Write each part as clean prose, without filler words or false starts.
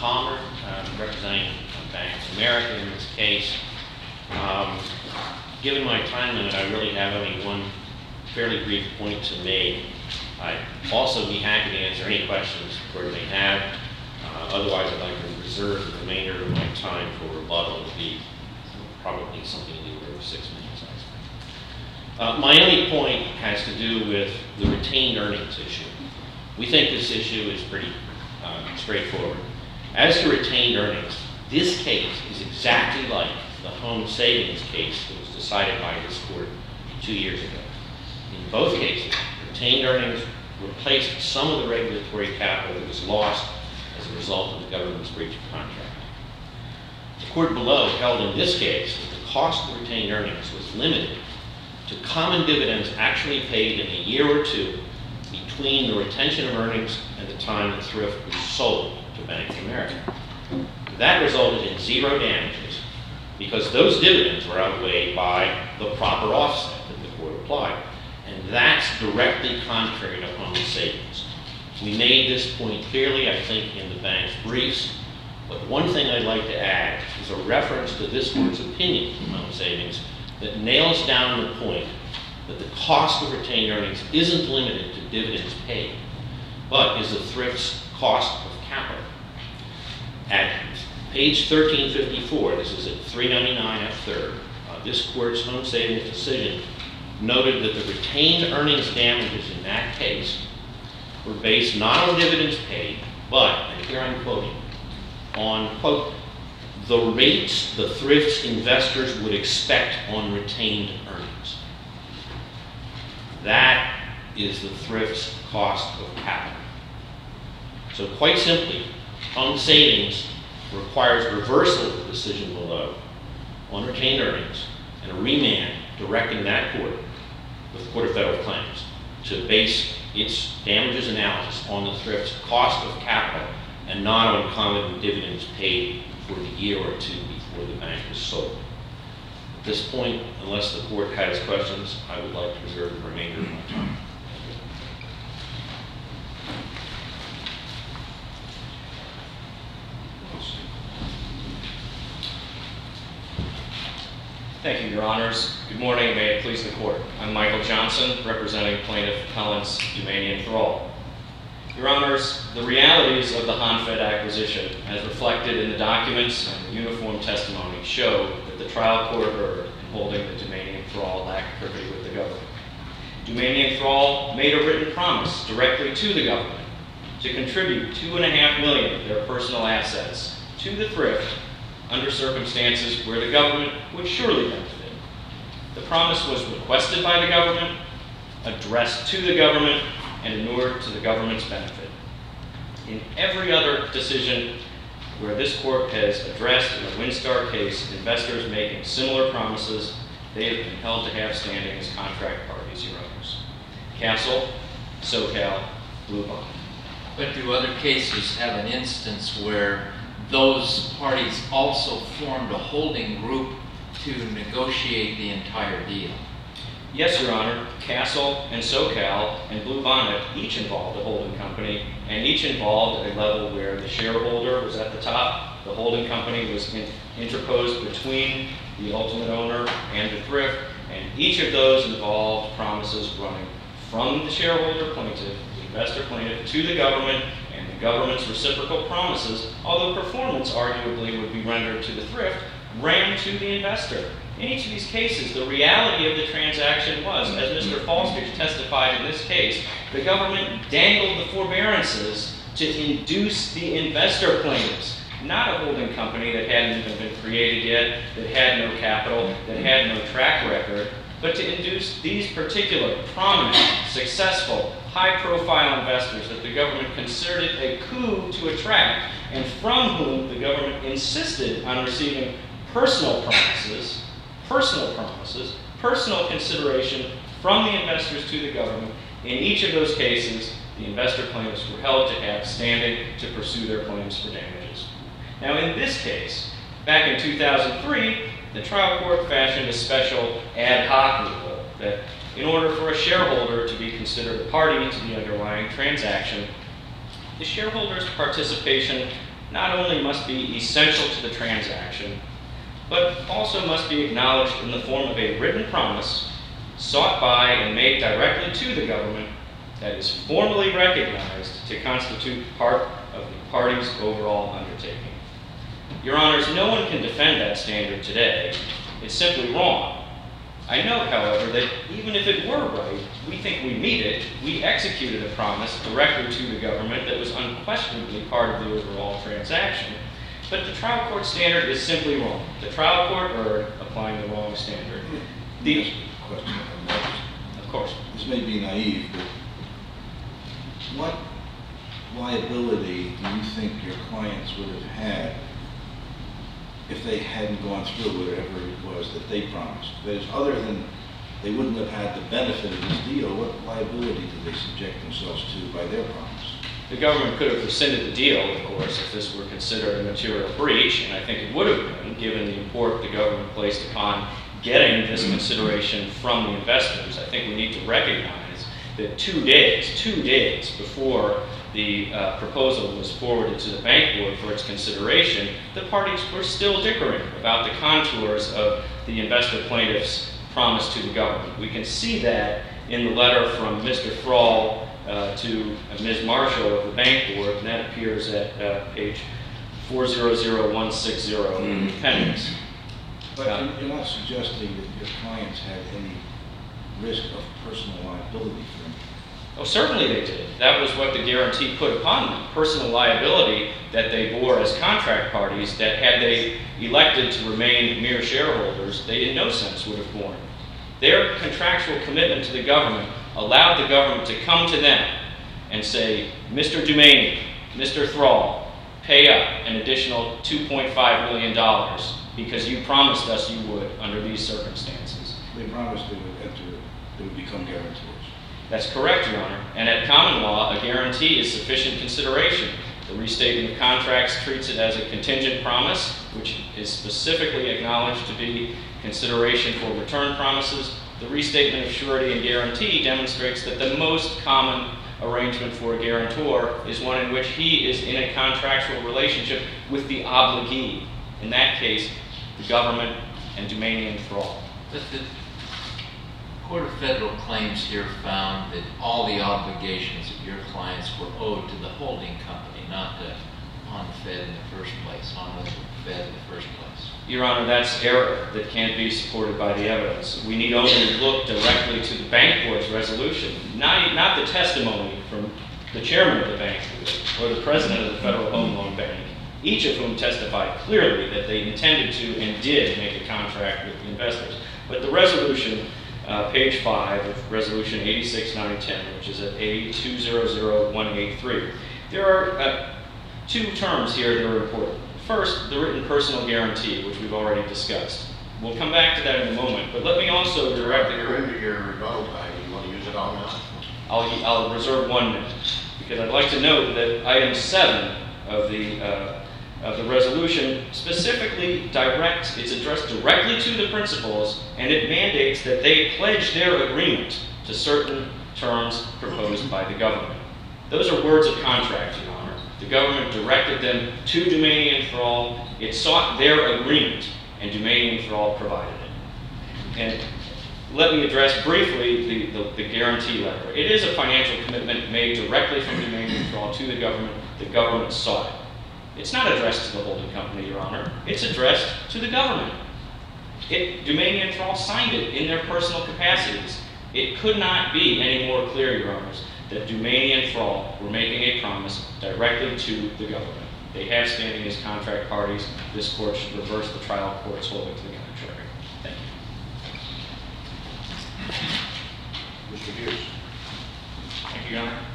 Palmer, representing Bank of America in this case. Given my time limit, I really have only one fairly brief point to make. I'd also be happy to answer any questions the court may have. Otherwise, I'd like to reserve the remainder of my time for rebuttal. It will be probably something in the order of 6 minutes, I expect. My only point has to do with the retained earnings issue. We think this issue is pretty straightforward. As to retained earnings, this case is exactly like the home savings case that was decided by this court 2 years ago. In both cases, retained earnings replaced some of the regulatory capital that was lost as a result of the government's breach of contract. The court below held in this case that the cost of retained earnings was limited to common dividends actually paid in a year or two between the retention of earnings and the time the thrift was sold to Bank of America. That resulted in zero damages because those dividends were outweighed by the proper offset that the court applied. And that's directly contrary to home savings. We made this point clearly, I think, in the bank's briefs. But one thing I'd like to add is a reference to this court's opinion on home savings that nails down the point that the cost of retained earnings isn't limited to dividends paid, but is the thrift's cost of capital. At page 1354, this is at 399 F. 3rd, this court's home savings decision noted that the retained earnings damages in that case were based not on dividends paid, but, and here I'm quoting, on, quote, the rates the thrift's investors would expect on retained earnings. That is the thrift's cost of capital. So quite simply, home savings requires reversal of the decision below on retained earnings and a remand directing that court, the Court of Federal Claims, to base its damages analysis on the thrift's cost of capital and not on common dividends paid for the year or two before the bank was sold. At this point, unless the court has questions, I would like to reserve the remainder of my time. Thank you, Your Honors. Good morning, and may it please the Court. I'm Michael Johnson, representing Plaintiff Appellants Dumanian Thrall. Your Honors, the realities of the Honfed acquisition, as reflected in the documents and the uniform testimony, show that the trial court erred in holding that Dumanian Thrall lacked privity with the government. Dumanian Thrall made a written promise directly to the government to contribute $2.5 million of their personal assets to the thrift under circumstances where the government would surely benefit. The promise was requested by the government, addressed to the government, and inured to the government's benefit. In every other decision where this court has addressed in the Winstar case investors making similar promises, they have been held to have standing as contract parties, Your Honors. Castle, SoCal, Blue Bond. But do other cases have an instance where those parties also formed a holding group to negotiate the entire deal? Yes, Your Honor. Castle and SoCal and Blue Bonnet each involved a holding company, and each involved a level where the shareholder was at the top, the holding company was interposed between the ultimate owner and the thrift, and each of those involved promises running from the shareholder plaintiff, the investor plaintiff, to the government, and the government's reciprocal promises, although performance arguably would be rendered to the thrift, ran to the investor. In each of these cases, the reality of the transaction was, as Mr. Falstich testified in this case, the government dangled the forbearances to induce the investor plaintiffs, not a holding company that hadn't even been created yet, that had no capital, that had no track record, but to induce these particular prominent, successful, high-profile investors that the government considered it a coup to attract, and from whom the government insisted on receiving personal consideration from the investors to the government. In each of those cases, the investor plaintiffs were held to have standing to pursue their claims for damages. Now, in this case, back in 2003, the trial court fashioned a special ad hoc rule that in order for a shareholder to be considered a party to the underlying transaction, the shareholder's participation not only must be essential to the transaction, but also must be acknowledged in the form of a written promise sought by and made directly to the government that is formally recognized to constitute part of the party's overall undertaking. Your Honors, no one can defend that standard today. It's simply wrong. I note, however, that even if it were right, we think we meet it. We executed a promise directly to the government that was unquestionably part of the overall transaction. But the trial court standard is simply wrong. The trial court erred applying the wrong standard. The question on that. Of course. This may be naive, but what liability do you think your clients would have had if they hadn't gone through whatever it was that they promised? That is, other than they wouldn't have had the benefit of this deal, what liability did they subject themselves to by their promise? The government could have rescinded the deal, of course, if this were considered a material breach, and I think it would have been, given the import the government placed upon getting this consideration from the investors. I think we need to recognize that 2 days before the proposal was forwarded to the bank board for its consideration, the parties were still dickering about the contours of the investor plaintiff's promise to the government. We can see that in the letter from Mr. Thrall to Ms. Marshall of the bank board, and that appears at page 400160 in the appendix. But you're not suggesting that your clients had any risk of personal liability for them? Oh, certainly they did. That was what the guarantee put upon them. Personal liability that they bore as contract parties that had they elected to remain mere shareholders, they in no sense would have borne. Their contractual commitment to the government allowed the government to come to them and say, Mr. Dumaney, Mr. Thrall, pay up an additional $2.5 million because you promised us you would under these circumstances. They promised they would become guarantors. That's correct, Your Honor. And at common law, a guarantee is sufficient consideration. The restatement of contracts treats it as a contingent promise, which is specifically acknowledged to be consideration for return promises. The restatement of surety and guarantee demonstrates that the most common arrangement for a guarantor is one in which he is in a contractual relationship with the obligee. In that case, the government and Dumaney and Thrall. But the Court of Federal Claims here found that all the obligations of your clients were owed to the holding company, not to OnFed in the first place, OnFed in the first place. Your Honor, that's error that can't be supported by the evidence. We need only look directly to the bank board's resolution, not the testimony from the chairman of the bank board or the president of the Federal Home Loan Bank, each of whom testified clearly that they intended to and did make a contract with the investors. But the resolution, page 5 of Resolution 86-910, which is at A200183, there are two terms here that are important. First, the written personal guarantee, which we've already discussed. We'll come back to that in a moment, but let me also direct You're into your rebuttal time. You want to use it all now? I'll reserve 1 minute, because I'd like to note that item 7 of the resolution specifically directs, it's addressed directly to the principals, and it mandates that they pledge their agreement to certain terms proposed by the government. Those are words of contract, Your Honor. The government directed them to Dumaney and Thrall. It sought their agreement, and Dumaney and Thrall provided it. And let me address briefly the guarantee letter. It is a financial commitment made directly from Dumaney and Thrall to the government. The government sought it. It's not addressed to the holding company, Your Honor. It's addressed to the government. Dumaney and Thrall signed it in their personal capacities. It could not be any more clear, Your Honors, that Dumaney and Thrall were making a promise directly to the government. They have standing as contract parties. This court should reverse the trial court's holding to the contrary. Thank you. Mr. Hughes. Thank you, Your Honor.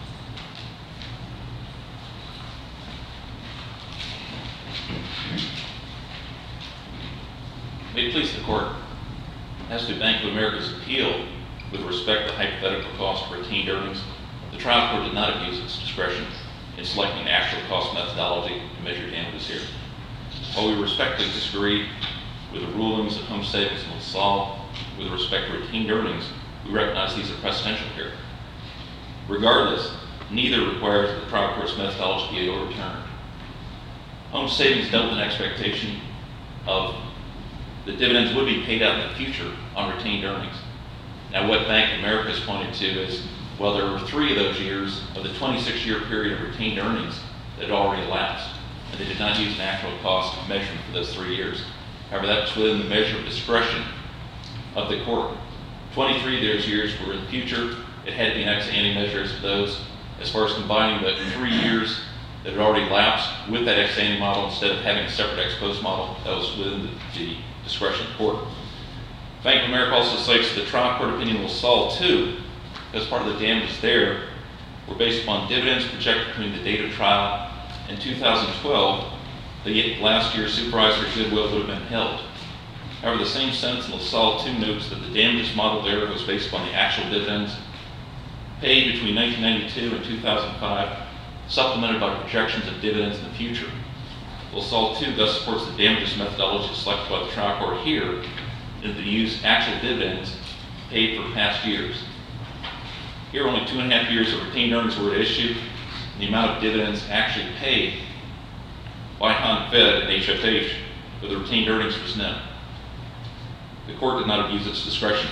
May it please the court, as to Bank of America's appeal with respect to hypothetical cost of retained earnings, the trial court did not abuse its discretion in selecting an actual cost methodology to measure damages here. While we respectfully disagree with the rulings of Home Savings and LaSalle with respect to retained earnings, we recognize these are precedential here. Regardless, neither requires that the trial court's methodology be overturned. Home Savings dealt with an expectation of the dividends would be paid out in the future on retained earnings. Now, what Bank of America has pointed to is, well, there were 3 of those years of the 26-year period of retained earnings that had already elapsed, and they did not use an actual cost measurement for those 3 years. However, that's within the measure of discretion of the court. 23 of those years were in the future. It had to be an ex-ante measure for those. As far as combining the 3 years that had already lapsed with that ex-ante model instead of having a separate ex-post model, that was within the discretion of the court. Bank of America also cites the trial court opinion LaSalle 2, because part of the damages there were based upon dividends projected between the date of trial and 2012. The last year's supervisory goodwill would have been held. However, the same sentence in LaSalle 2 notes that the damages model there was based upon the actual dividends paid between 1992 and 2005, supplemented by projections of dividends in the future. LaSalle 2 thus supports the damages methodology selected by the trial court here, and to use actual dividends paid for past years. Here, only 2.5 years of retained earnings were at issue, and the amount of dividends actually paid by HonFed and HFH for the retained earnings was known. The court did not abuse its discretion.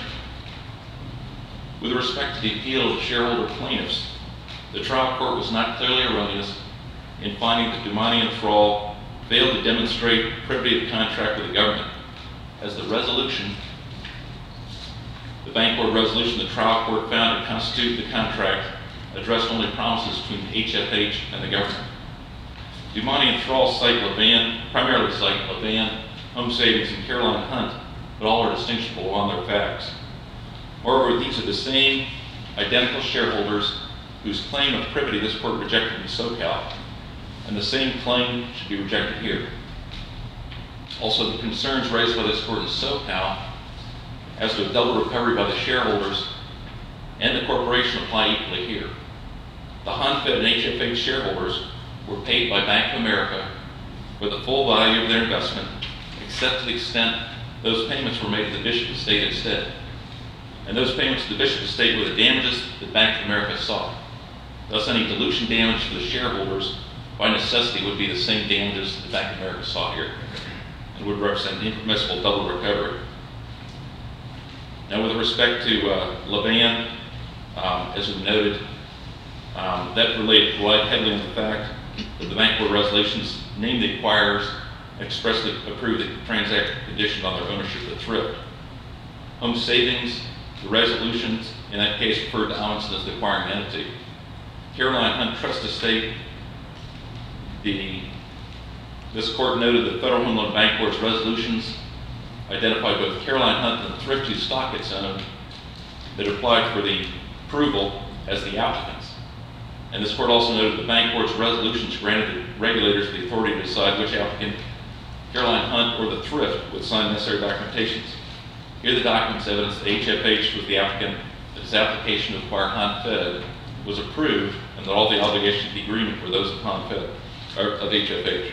With respect to the appeal of the shareholder plaintiffs, the trial court was not clearly erroneous in finding that Dumani and Thrall failed to demonstrate privity of contract with the government, as the resolution, the bank board resolution the trial court found to constitute the contract, addressed only promises between HFH and the government. Dumani and Thrall primarily cite Levan, Home Savings, and Caroline Hunt, but all are distinguishable on their facts. Moreover, these are the same identical shareholders whose claim of privity this court rejected in SoCal, and the same claim should be rejected here. Also, the concerns raised by this court in SoCal as to a double recovery by the shareholders and the corporation apply equally here. The HonFed and HFH shareholders were paid by Bank of America for the full value of their investment, except to the extent those payments were made to the Bishop estate instead. And those payments to the Bishop estate were the damages that Bank of America sought. Thus, any dilution damage to the shareholders by necessity would be the same damages that Bank of America sought here, and would represent an impermissible double recovery. Now, with respect to Levan, as we noted, that relied heavily on the fact that the bank board resolutions named the acquirers and expressly approved the transaction conditioned on their ownership of the thrift. Home Savings, the resolutions in that case referred to Allenson as the acquiring entity. Caroline Hunt Trust Estate, this court noted that Federal Home Loan Bank Board's resolutions identified both Caroline Hunt and the thrift whose stock it's owned that applied for the approval as the applicants. And this court also noted the bank board's resolutions granted the regulators the authority to decide which applicant, Caroline Hunt or the thrift, would sign necessary documentations. Here the documents evidence that HFH was the applicant, that his application to acquire HonFed was approved, and that all the obligations of the agreement were those of HonFed, or of HFH.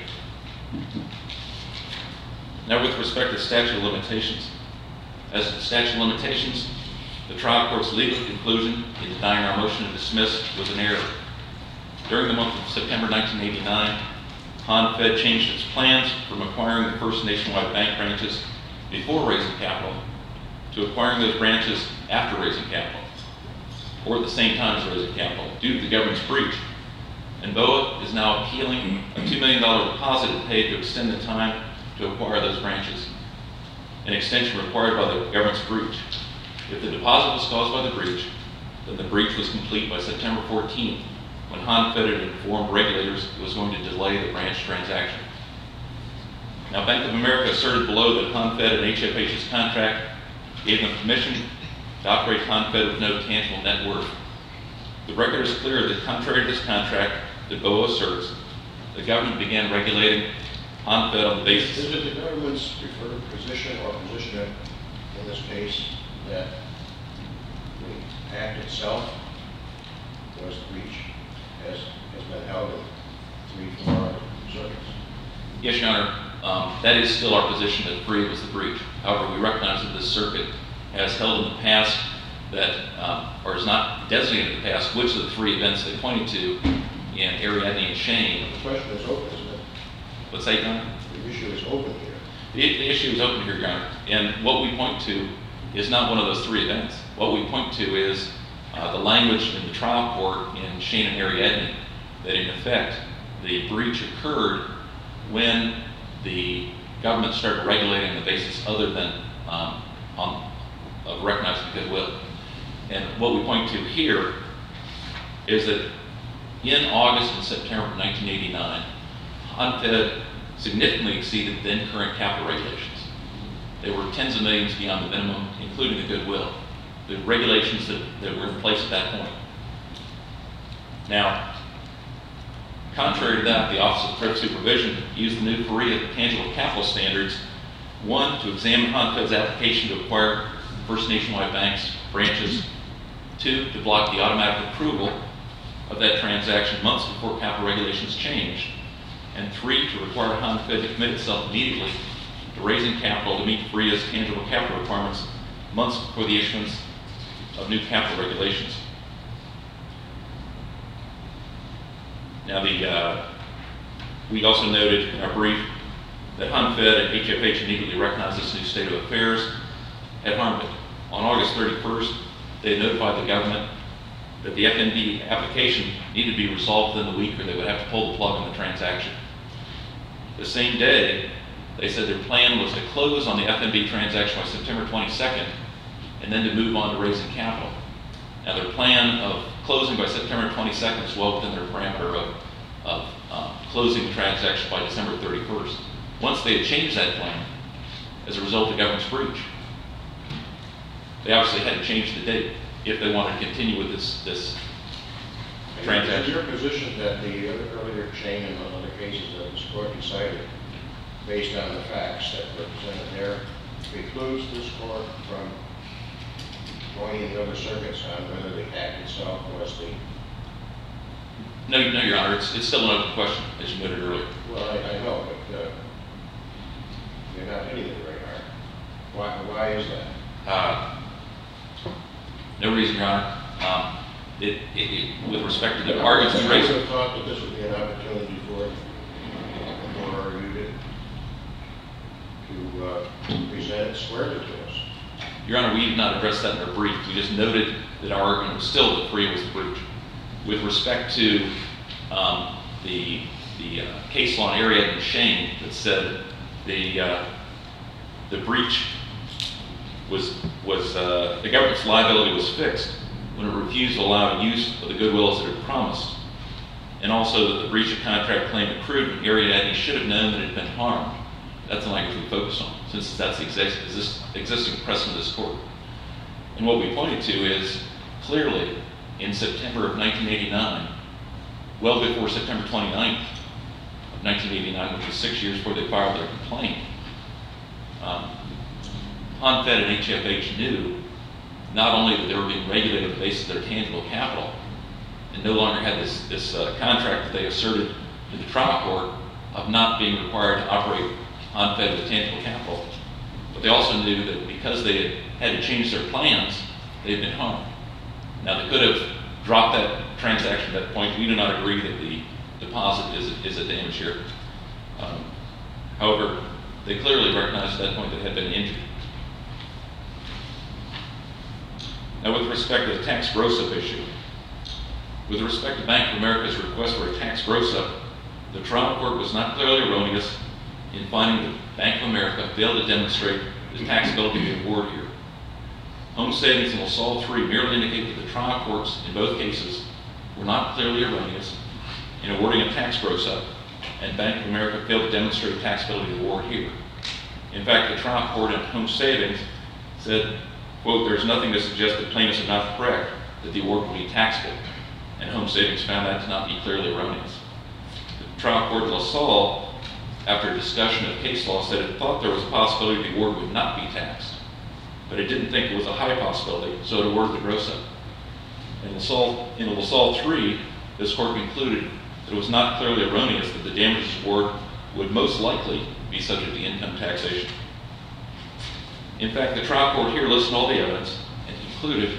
Now, with respect to statute of limitations. As to the statute of limitations, the trial court's legal conclusion in denying our motion to dismiss was an error. During the month of September 1989, HonFed changed its plans from acquiring the first nationwide bank branches before raising capital to acquiring those branches after raising capital, or at the same time as raising capital, due to the government's breach. And BOA is now appealing a $2 million deposit it paid to extend the time to acquire those branches, an extension required by the government's breach. If the deposit was caused by the breach, then the breach was complete by September 14th, when HonFed had informed regulators it was going to delay the branch transaction. Now, Bank of America asserted below that HonFed and HFH's contract gave them permission to operate HonFed with no tangible net worth. The record is clear that contrary to this contract that BOA asserts, the government began regulating HonFed on the basis. Is it the government's preferred position or position in this case that the act itself was breach, as has been held in 3 4 circuits? Yes, Your Honor. That is still our position that Freeh was the breach. However, we recognize that this circuit has held in the past that, or has not designated in the past, which of the 3 events they pointed to in Ariadne and Shane. The question is open, isn't it? What's that, Your Honor? The issue is open here. The issue is open here, Your Honor. And what we point to is not one of those three events. What we point to is the language in the trial court in Shane and Ariadne that in effect the breach occurred when the government started regulating on the basis other than of recognizing goodwill. And what we point to here is that in August and September of 1989, HONFED significantly exceeded then current capital regulations. They were tens of millions beyond the minimum, including the goodwill, the regulations that were in place at that point. Now, contrary to that, the Office of Thrift Supervision used the new FOREA tangible capital standards, one, to examine HONFED's application to acquire First Nationwide Bank's branches, two, to block the automatic approval of that transaction months before capital regulations changed, and three, to require HONFED to commit itself immediately to raising capital to meet FOREA's tangible capital requirements months before the issuance of new capital regulations. Now, we also noted in our brief that HONFED and HFH immediately recognized this new state of affairs at HONFED. On August 31st, they notified the government that the FNB application needed to be resolved within the week or they would have to pull the plug on the transaction. The same day, they said their plan was to close on the FNB transaction by September 22nd and then to move on to raising capital. Now, their plan of closing by September 22nd is well within their parameter of closing the transaction by December 31st. Once they had changed that plan as a result of the government's breach, they obviously had to change the date if they wanted to continue with this transaction. Is your position that the earlier chain and other cases that this court decided, based on the facts that were presented there, precludes this court from going in the other circuits on whether the act itself was the... No, Your Honor, it's still an open question, as you noted earlier. Well, I know, but you're not hitting it very hard. Why is that? No reason, Your Honor. With respect to the arguments I raised... would have thought that this would be an opportunity for you to present it squarely to us. Your Honor, we did not address that in our brief. We just noted that our argument was still that FOREA was the breach. With respect to the case law in Ariadne and Shane that said the breach was the government's liability was fixed when it refused to allow use of the goodwill as it had promised, and also that the breach of contract claim accrued when Ariadne should have known that it had been harmed. That's the language we focus on, since that's the existing precedent of this court. And what we pointed to is clearly in September of 1989, well before September 29th of 1989, which was 6 years before they filed their complaint, HONFED and HFH knew not only that they were being regulated on the basis of their tangible capital and no longer had this contract that they asserted in the trial court of not being required to operate HONFED with tangible capital, but they also knew that because they had to change their plans, they had been harmed. Now, they could have dropped that transaction at that point. We do not agree that the deposit is a damage here. However, they clearly recognized at that point that they had been injured. Now, with respect to the tax gross-up issue, with respect to Bank of America's request for a tax gross-up, the trial court was not clearly erroneous in finding that Bank of America failed to demonstrate the taxability of the award here. Home Savings and LaSalle 3 merely indicate that the trial courts in both cases were not clearly erroneous in awarding a tax gross-up, and Bank of America failed to demonstrate taxability of the award here. In fact, the trial court in Home Savings said, quote, "There's nothing to suggest that plaintiffs are not correct that the award will be taxable," and Home Savings found that to not be clearly erroneous. The trial court in LaSalle, after a discussion of case law, said it thought there was a possibility the award would not be taxed, but it didn't think it was a high possibility, so it awarded the gross-up. In the LaSalle 3, this court concluded that it was not clearly erroneous that the damages award would most likely be subject to income taxation. In fact, the trial court here listed all the evidence and concluded,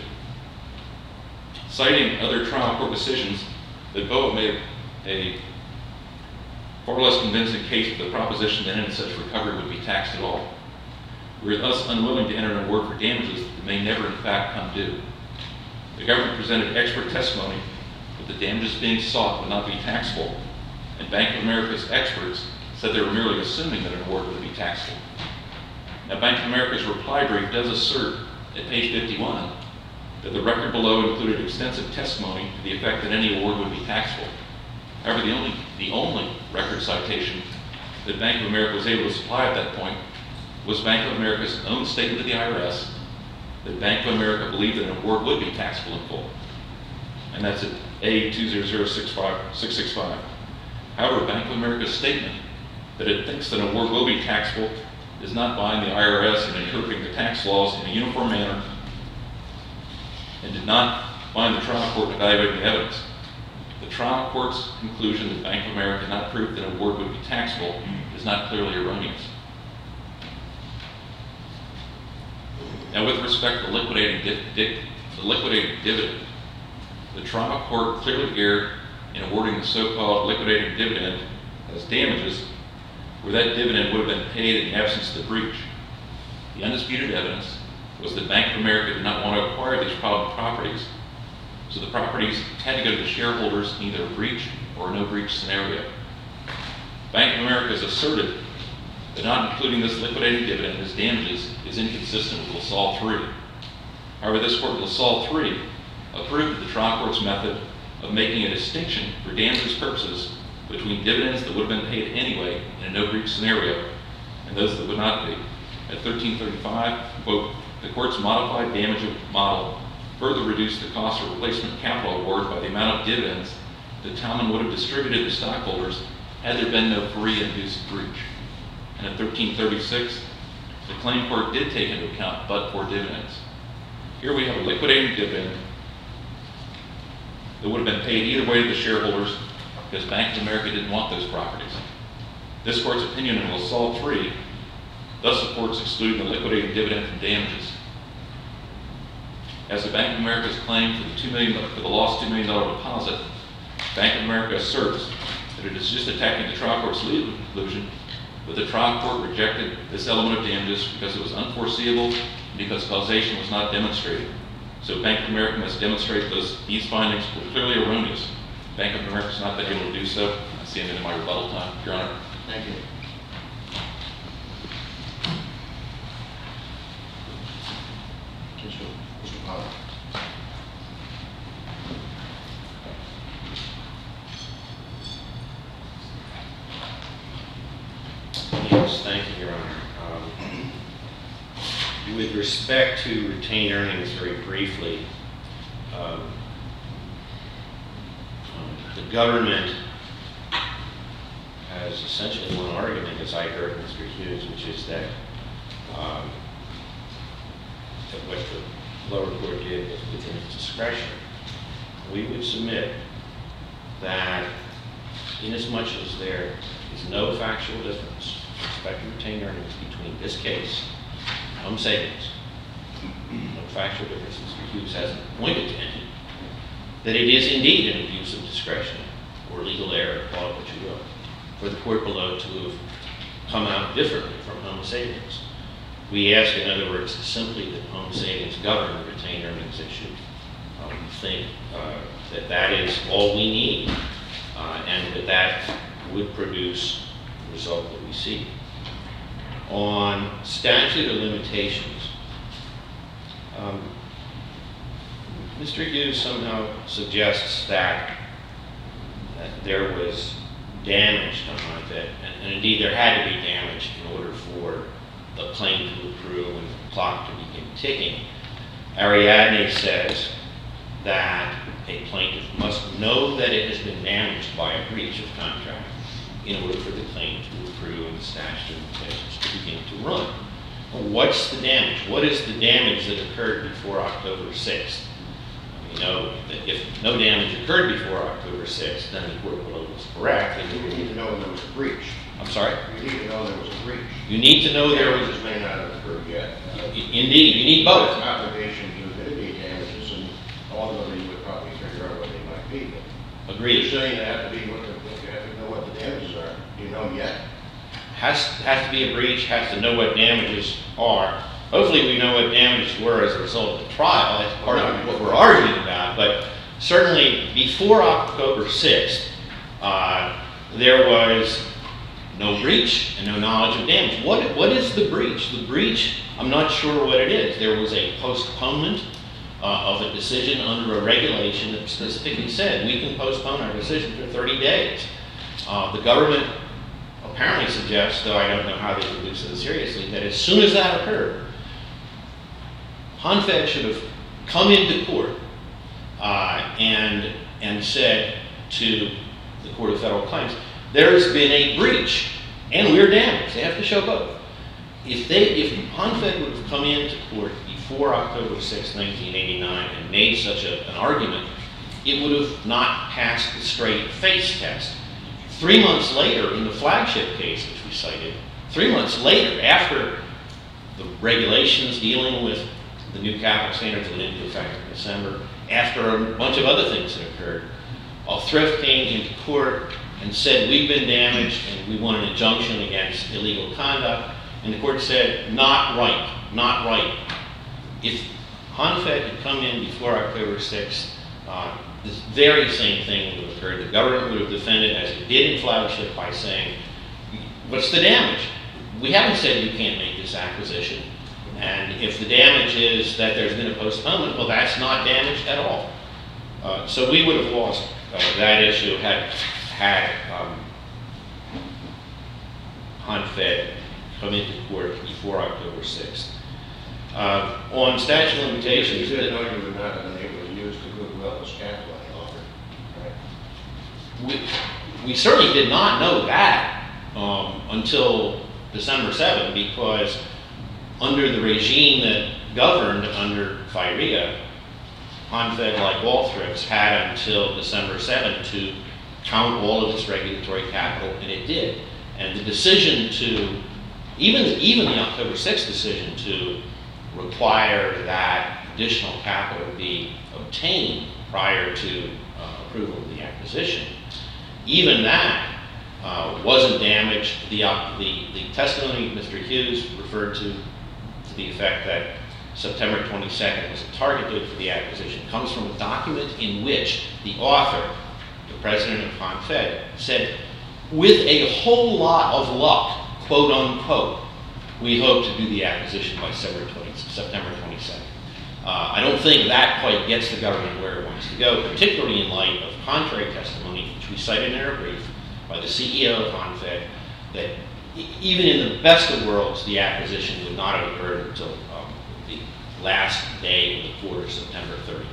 citing other trial court decisions, that BOA made a far less convincing case for the proposition that any such recovery would be taxed at all. We are thus unwilling to enter an award for damages that may never in fact come due. The government presented expert testimony that the damages being sought would not be taxable, and Bank of America's experts said they were merely assuming that an award would be taxable. Now, Bank of America's reply brief does assert at page 51 that the record below included extensive testimony to the effect that any award would be taxable. However, the only record citation that Bank of America was able to supply at that point was Bank of America's own statement to the IRS that Bank of America believed that an award would be taxable in full. And that's at A200665. However, Bank of America's statement that it thinks that an award will be taxable does not bind the IRS in interpreting the tax laws in a uniform manner and did not bind the trial court in evaluating the evidence. The trial court's conclusion that Bank of America not proved that an award would be taxable is not clearly erroneous. Now, with respect to the liquidating dividend, the trial court clearly erred in awarding the so-called liquidating dividend as damages where that dividend would have been paid in the absence of the breach. The undisputed evidence was that Bank of America did not want to acquire these problem properties, so the properties had to go to the shareholders in either a breach or a no breach scenario. Bank of America has asserted that not including this liquidating dividend as damages is inconsistent with LaSalle 3. However, this court, LaSalle 3, approved the trial court's method of making a distinction for damages purposes between dividends that would have been paid anyway in a no breach scenario and those that would not be. At 1335, quote, the court's modified damage model further reduced the cost of replacement capital award by the amount of dividends that Talman would have distributed to stockholders had there been no free induced breach. And at 1336, the claim court did take into account but-for dividends. Here we have a liquidating dividend that would have been paid either way to the shareholders because Bank of America didn't want those properties. This court's opinion in LaSalle 3 thus supports excluding the liquidating dividend from damages. As the Bank of America's claim for the lost $2 million deposit, Bank of America asserts that it is just attacking the trial court's legal conclusion, but the trial court rejected this element of damages because it was unforeseeable and because causation was not demonstrated. So Bank of America must demonstrate these findings were clearly erroneous. Bank of America has not been able to do so. I see the end of my rebuttal time, Your Honor. Thank you. Mr. Pollard. Yes, thank you, Your Honor. With respect to retained earnings, very briefly, the government has essentially one argument, as I heard Mr. Hughes, which is that what the lower court did was within its discretion. We would submit that inasmuch as there is no factual difference with respect to retained earnings between this case and home savings, no factual difference, Mr. Hughes hasn't pointed to any, that it is indeed an abuse of discretion or legal error, call it what you will, for the court below to have come out differently from home savings. We ask, in other words, simply that home savings govern the retained earnings issue. We think that is all we need, and that would produce the result that we see. On statute of limitations, Mr. Hughes somehow suggests that there was damage done on it, and indeed there had to be damage in order for the claim to accrue and the clock to begin ticking. Ariadne says that a plaintiff must know that it has been damaged by a breach of contract in order for the claim to accrue and the statute of limitations to begin to run. Well, what's the damage? What is the damage that occurred before October 6th? We know that if no damage occurred before October 6th, then the court below was correct. You need to know there was a breach. I'm sorry? You need to know there was a breach. You need to know there was... Damages may not have occurred yet. Indeed, you need both. There's an obligation to mitigate damages, and ultimately you would probably figure out what they might be. But Agreed. you're saying you have to know what the damages are. You know yet? Has to be a breach, has to know what damages are. Hopefully we know what damages were as a result of the trial. That's part of what we're arguing about. But certainly before October 6th, there was no breach and no knowledge of damage. What is the breach? The breach, I'm not sure what it is. There was a postponement of a decision under a regulation that specifically said we can postpone our decision for 30 days. The government apparently suggests, though I don't know how they would do so seriously, that as soon as that occurred, HONFED should have come into court and said to the Court of Federal Claims, there's been a breach and we're damaged. They have to show both. If HONFED would have come into court before October 6, 1989 and made such an argument, it would have not passed the straight face test. 3 months later, in the flagship case which we cited, 3 months later, after the regulations dealing with the new capital standards went into effect in December, after a bunch of other things that occurred, Thrift came into court and said, we've been damaged and we want an injunction against illegal conduct. And the court said, not right, not right. If HONFED had come in before October 6th, this very same thing would have occurred. The government would have defended, as it did in flagship, by saying, what's the damage? We haven't said you can't make this acquisition. And if the damage is that there's been a postponement, well, that's not damage at all. So we would have lost that issue had HONFED come into court before October 6th. On statute of limitations, You said no, you would not have been able to use the goodwill as capital any longer, right? we certainly did not know that until December 7th, because under the regime that governed under FIREA, HONFED, like all thrifts, had until December 7th to count all of its regulatory capital, and it did. And the decision to, even the October 6th decision to require that additional capital be obtained prior to approval of the acquisition, even that wasn't damaged. The testimony Mr. Hughes referred to the effect that September 22nd was a target date for the acquisition comes from a document in which the author, the president of HONFED, said, with a whole lot of luck, quote unquote, we hope to do the acquisition by September 22nd. I don't think that quite gets the government where it wants to go, particularly in light of contrary testimony, which we cited in our brief, by the CEO of HONFED, that even in the best of worlds, the acquisition would not have occurred until the last day of the quarter, September 30th.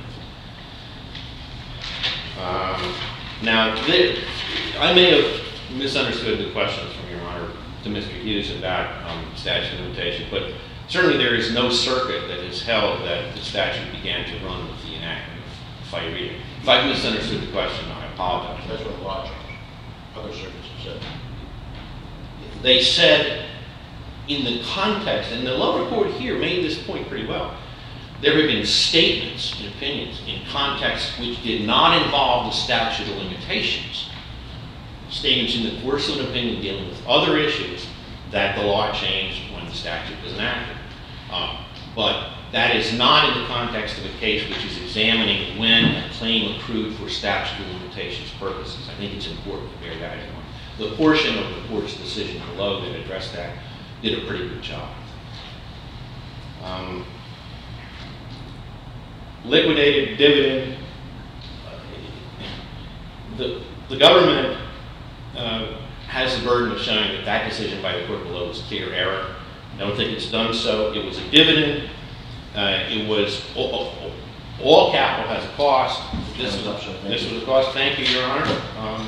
Now, I may have misunderstood the questions from Your Honor to Mr. Hughes about statute of limitation, but certainly there is no circuit that has held that the statute began to run with the enactment of FIREA. If I've misunderstood the question, I apologize. That's what the law changed. Other circuits have said. They said in the context, and the lower court here made this point pretty well, there have been statements and opinions in context which did not involve the statute of limitations, statements in the course of an opinion dealing with other issues, that the law changed when the statute was enacted. But that is not in the context of a case which is examining when a claim accrued for statute of limitations purposes. I think it's important to bear that in mind. The portion of the court's decision below that addressed that did a pretty good job. Liquidated dividend. The government has the burden of showing that that decision by the court below was clear error. I don't think it's done so. It was a dividend. It was all capital has a cost. This was a cost. Thank you, Your Honor.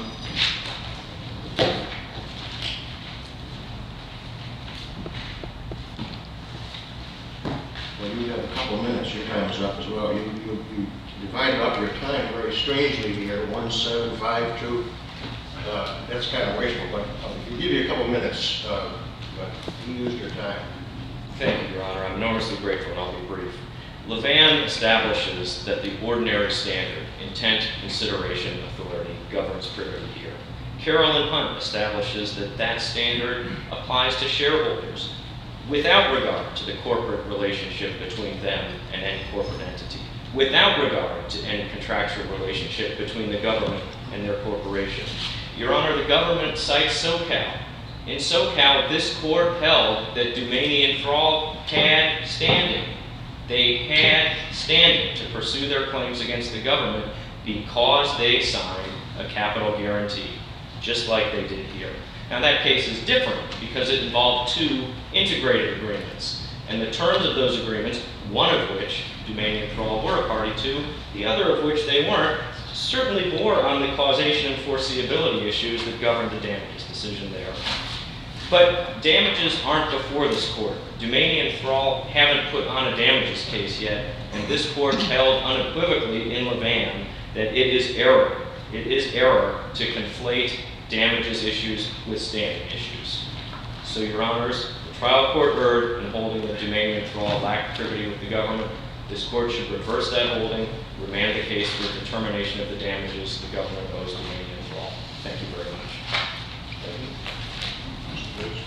Well, you have a couple of minutes. Your time is up as well. You divided up your time very strangely here, 1752. That's kind of wasteful, but we'll give you a couple of minutes. But you used your time. Thank you, Your Honor. I'm enormously grateful, and I'll be brief. Levan establishes that the ordinary standard, intent, consideration, authority, governs privity here. Carolyn Hunt establishes that that standard applies to shareholders without regard to the corporate relationship between them and any corporate entity, without regard to any contractual relationship between the government and their corporation. Your Honor, the government cites SoCal. In SoCal, this court held that Dumaney and Thrall had standing. They had standing to pursue their claims against the government because they signed a capital guarantee, just like they did here. Now that case is different because it involved two integrated agreements. And the terms of those agreements, one of which Dumaney and Thrall were a party to, the other of which they weren't, certainly bore on the causation and foreseeability issues that governed the damages decision there. But damages aren't before this court. Dumaney and Thrall haven't put on a damages case yet, and this court held unequivocally in Levan that it is error. It is error to conflate damages issues with standing issues. So, Your Honors, the trial court erred in holding that Dumaney and Thrall lacked privity with the government. This court should reverse that holding, remand the case for determination of the damages the government owes Dumaney and Thrall. Thank you very much. Thank you. Mr. Booth.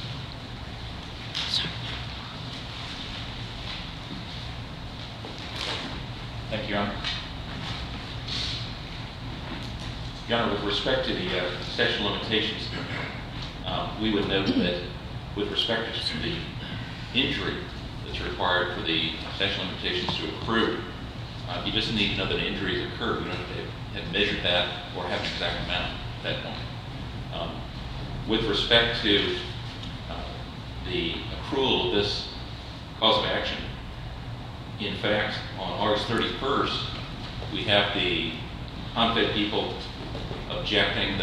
Thank you, Your Honor. Your Honor, with respect to the statute of limitations, we would note that with respect to the injury that's required for the statute of limitations to accrue, you just need to know that injuries occurred. You don't have measured that or have an exact amount at that point. With respect to the accrual of this cause of action, in fact, on August 31st, we have the HonFed people objecting that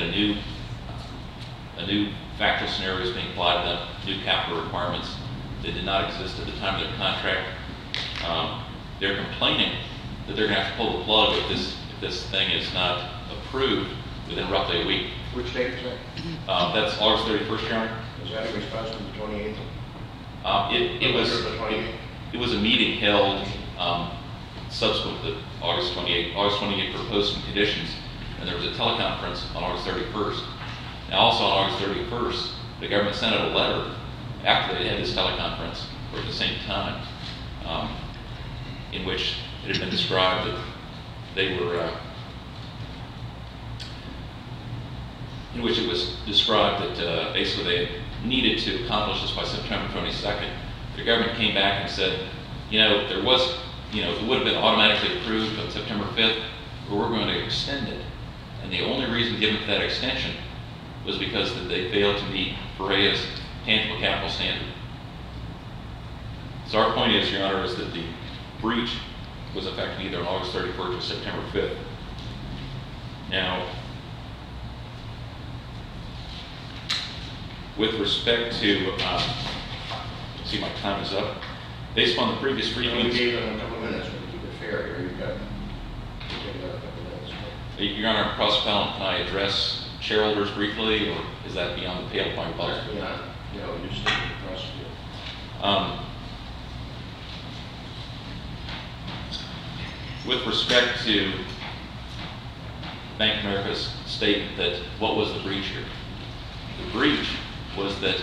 a new factual scenario is being applied to them, new capital requirements that did not exist at the time of their contract. They're complaining that they're going to have to pull the plug if this thing is not approved within roughly a week. Which date is that? That's August 31st, Your Honor. Is that in response to the 28th? It was a meeting held subsequent to August 28th. August 28th proposed some conditions, and there was a teleconference on August 31st. Now, also on August 31st, the government sent out a letter after they had this teleconference, or at the same time, in which it had been described that they were, in which it was described that basically they needed to accomplish this by September 22nd. The government came back and said, it would have been automatically approved on September 5th, but we're going to extend it. And the only reason given for that extension was because that they failed to meet FREA's tangible capital standard. So our point is, Your Honor, is that the breach was effective either on August 31st or September 5th. Now, with respect to, see, my time is up. Based upon the previous briefings, We gave them a couple of minutes, we keep it fair here. You've got to take another couple of minutes. Your Honor, cross appellant, can I address shareholders briefly, or is that beyond the pale of my rebuttal? That's beyond, you just take the prosecutor. With respect to Bank of America's statement that what was the breach here? The breach was that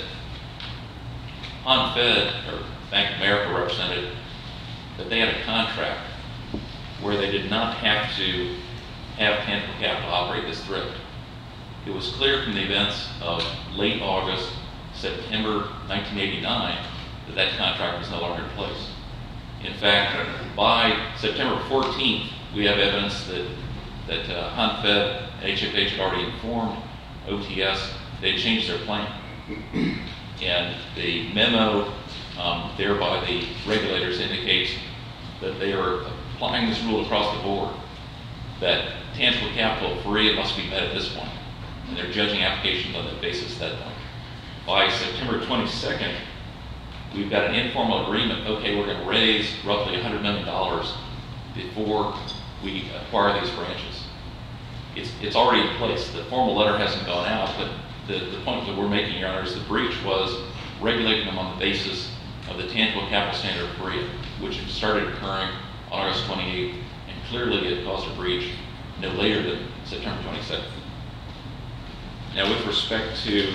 HonFed, or Bank of America, represented that they had a contract where they did not have to have tangible capital operate this thrift. It was clear from the events of late August, September 1989, that that contract was no longer in place. In fact, by September 14th, we have evidence that HonFed and HFH had already informed OTS they had changed their plan. And the memo there by the regulators indicates that they are applying this rule across the board, that tangible capital FREA must be met at this point. And they're judging applications on that basis at that point. By September 22nd, we've got an informal agreement. Okay, we're going to raise roughly $100 million before we acquire these branches. It's already in place. The formal letter hasn't gone out, but the point that we're making, Your Honor, is the breach was regulating them on the basis of the tangible capital standard of FREA, which started occurring on August 28th, and clearly it caused a breach no later than September 22nd. Now, with respect to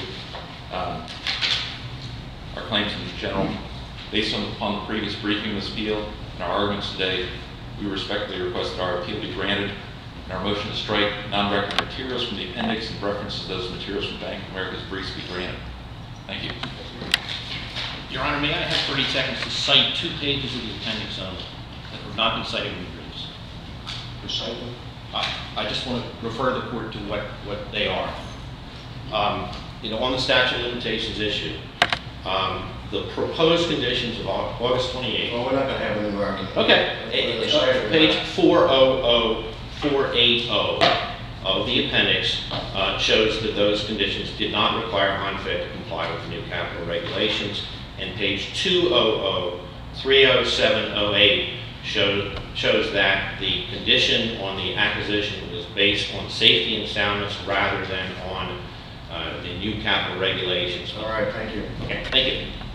our claims in general, based upon the previous briefing of this appeal and our arguments today, we respectfully request that our appeal be granted and our motion to strike non-record materials from the appendix and references to those materials from Bank of America's briefs be granted. Thank you. Your Honor, may I have 30 seconds to cite 2 pages of the appendix only that have not been cited in the briefs? Recite them. I just want to refer the court to what they are. On the statute of limitations issue, the proposed conditions of August 28th. Well, we're not going to have a new argument. Okay, page 400480 of the appendix shows that those conditions did not require ONFED to comply with the new capital regulations, and page 20030708 shows that the condition on the acquisition was based on safety and soundness rather than on the new capital regulations. All right, thank you. Okay, thank you.